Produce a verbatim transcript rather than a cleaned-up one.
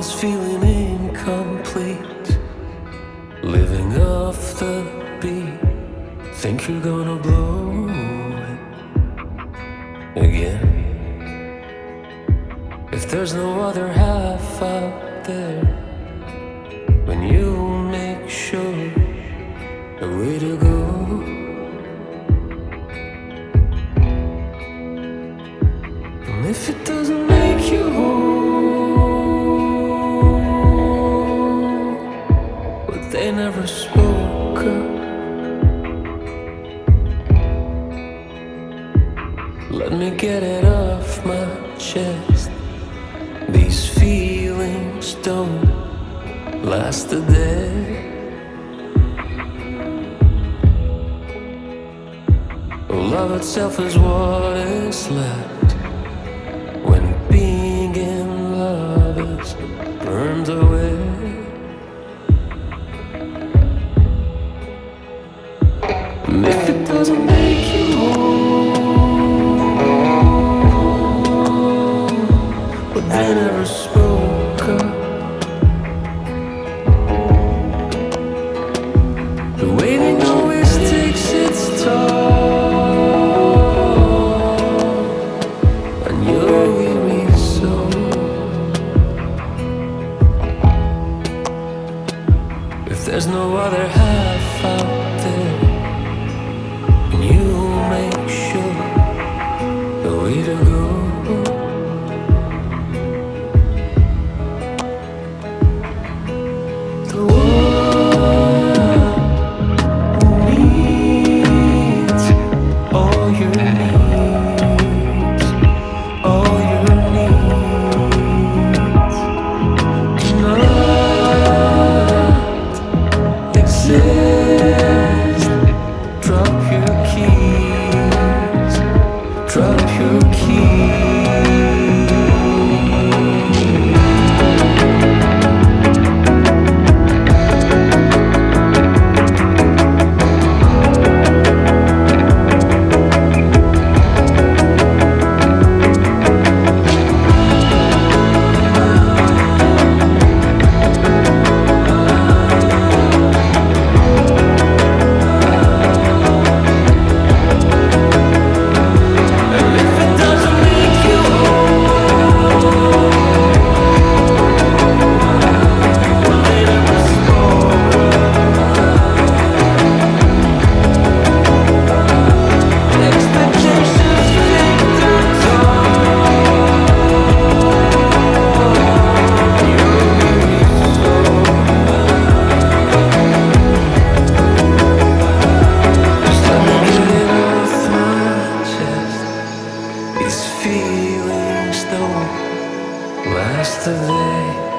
this feeling incomplete, living off the beat. Think you're gonna blow it again? If there's no other half out there, when you make sure the way to go. And if it doesn't make you whole, but they never spoke up, let me get it off my chest. These feelings don't last a day. Oh, love itself is what is left when being in love is burned away. And if it doesn't make you whole, but they never spoke up, the waiting always takes its toll on your weary soul. If there's no other half out there, and you make sure the way to go. The one who needs all your needs, all your needs cannot exist. Drop your keys, drop your keys. These feelings don't last a day.